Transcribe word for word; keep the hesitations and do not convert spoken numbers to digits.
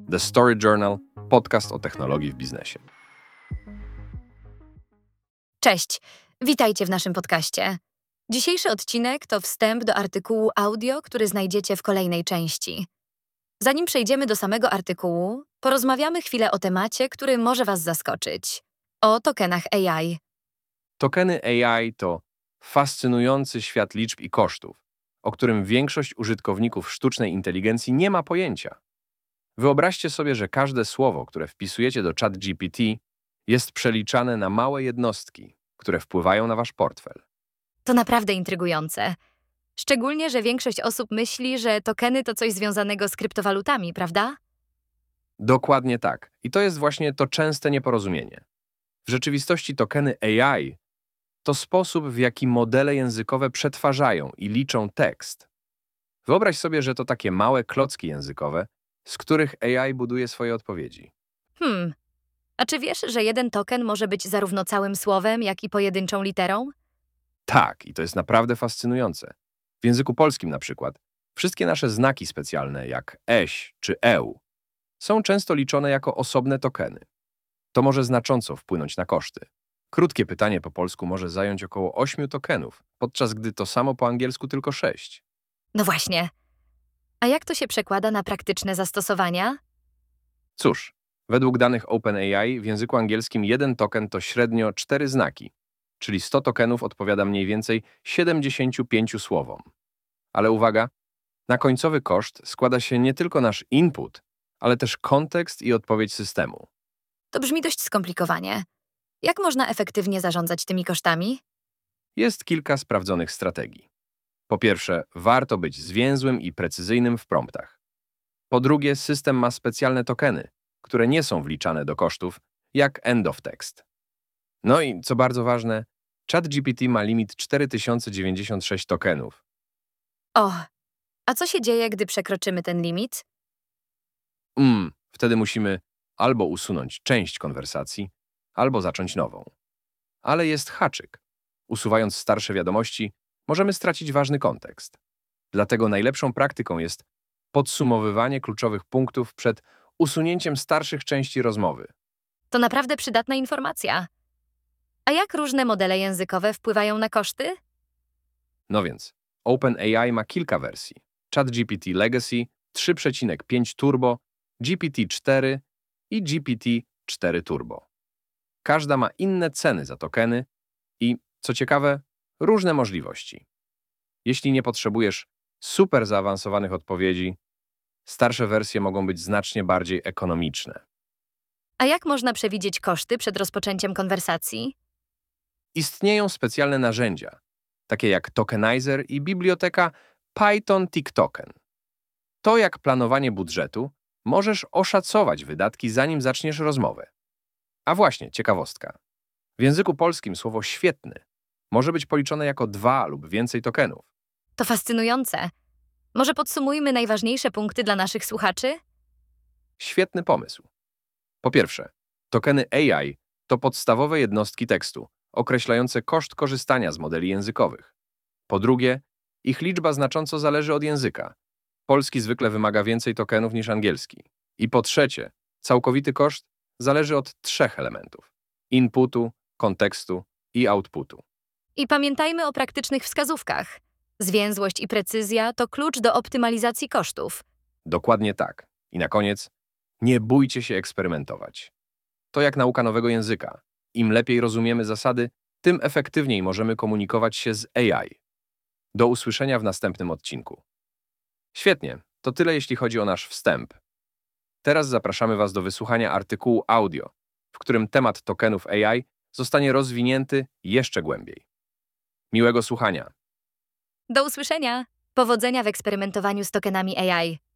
The Story Journal, podcast o technologii w biznesie. Cześć, witajcie w naszym podcaście. Dzisiejszy odcinek to wstęp do artykułu audio, który znajdziecie w kolejnej części. Zanim przejdziemy do samego artykułu, porozmawiamy chwilę o temacie, który może Was zaskoczyć. O tokenach A I. Tokeny A I to fascynujący świat liczb i kosztów, o którym większość użytkowników sztucznej inteligencji nie ma pojęcia. Wyobraźcie sobie, że każde słowo, które wpisujecie do ChatGPT, jest przeliczane na małe jednostki, które wpływają na wasz portfel. To naprawdę intrygujące. Szczególnie, że większość osób myśli, że tokeny to coś związanego z kryptowalutami, prawda? Dokładnie tak. I to jest właśnie to częste nieporozumienie. W rzeczywistości tokeny A I to sposób, w jaki modele językowe przetwarzają i liczą tekst. Wyobraź sobie, że to takie małe klocki językowe, z których A I buduje swoje odpowiedzi. Hmm. A czy wiesz, że jeden token może być zarówno całym słowem, jak i pojedynczą literą? Tak, i to jest naprawdę fascynujące. W języku polskim na przykład wszystkie nasze znaki specjalne, jak eś czy eł, są często liczone jako osobne tokeny. To może znacząco wpłynąć na koszty. Krótkie pytanie po polsku może zająć około ośmiu tokenów, podczas gdy to samo po angielsku tylko sześć. No właśnie. A jak to się przekłada na praktyczne zastosowania? Cóż, według danych OpenAI w języku angielskim jeden token to średnio cztery znaki, czyli sto tokenów odpowiada mniej więcej siedemdziesięciu pięciu słowom. Ale uwaga, na końcowy koszt składa się nie tylko nasz input, ale też kontekst i odpowiedź systemu. To brzmi dość skomplikowanie. Jak można efektywnie zarządzać tymi kosztami? Jest kilka sprawdzonych strategii. Po pierwsze, warto być zwięzłym i precyzyjnym w promptach. Po drugie, system ma specjalne tokeny, które nie są wliczane do kosztów, jak end of text. No i co bardzo ważne, ChatGPT ma limit cztery tysiące dziewięćdziesiąt sześć tokenów. O, a co się dzieje, gdy przekroczymy ten limit? Mm, wtedy musimy albo usunąć część konwersacji, albo zacząć nową. Ale jest haczyk. Usuwając starsze wiadomości, możemy stracić ważny kontekst. Dlatego najlepszą praktyką jest podsumowywanie kluczowych punktów przed usunięciem starszych części rozmowy. To naprawdę przydatna informacja. A jak różne modele językowe wpływają na koszty? No więc, OpenAI ma kilka wersji. ChatGPT Legacy, trzy przecinek pięć Turbo, G P T cztery i G P T cztery Turbo. Każda ma inne ceny za tokeny i, co ciekawe, różne możliwości. Jeśli nie potrzebujesz super zaawansowanych odpowiedzi, starsze wersje mogą być znacznie bardziej ekonomiczne. A jak można przewidzieć koszty przed rozpoczęciem konwersacji? Istnieją specjalne narzędzia, takie jak Tokenizer i biblioteka Python TickToken. To jak planowanie budżetu, możesz oszacować wydatki, zanim zaczniesz rozmowę. A właśnie, ciekawostka. W języku polskim słowo świetny może być policzone jako dwa lub więcej tokenów. To fascynujące. Może podsumujmy najważniejsze punkty dla naszych słuchaczy? Świetny pomysł. Po pierwsze, tokeny A I to podstawowe jednostki tekstu, określające koszt korzystania z modeli językowych. Po drugie, ich liczba znacząco zależy od języka. Polski zwykle wymaga więcej tokenów niż angielski. I po trzecie, całkowity koszt zależy od trzech elementów: inputu, kontekstu i outputu. I pamiętajmy o praktycznych wskazówkach. Zwięzłość i precyzja to klucz do optymalizacji kosztów. Dokładnie tak. I na koniec, nie bójcie się eksperymentować. To jak nauka nowego języka. Im lepiej rozumiemy zasady, tym efektywniej możemy komunikować się z A I. Do usłyszenia w następnym odcinku. Świetnie, to tyle jeśli chodzi o nasz wstęp. Teraz zapraszamy Was do wysłuchania artykułu audio, w którym temat tokenów A I zostanie rozwinięty jeszcze głębiej. Miłego słuchania. Do usłyszenia! Powodzenia w eksperymentowaniu z tokenami A I.